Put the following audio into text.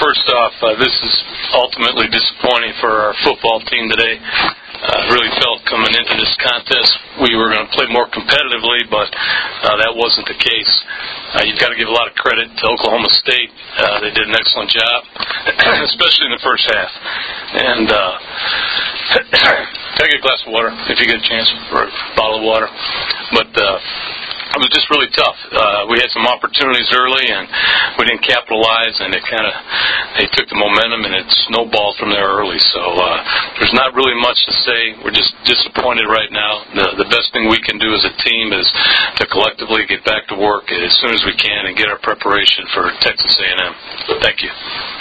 first off, this is ultimately disappointing for our football team today. Really felt coming into this contest we were going to play more competitively, but that wasn't the case. You've got to give a lot of credit to Oklahoma State. They did an excellent job, especially in the first half. And take a glass of water if you get a chance, or a bottle of water. But it was just really tough. We had some opportunities early, and we didn't capitalize, and they took the momentum, and it snowballed from there early. So there's not really much to say. We're just disappointed right now. The best thing we can do as a team is to collectively get back to work as soon as we can and get our preparation for Texas A&M. So thank you.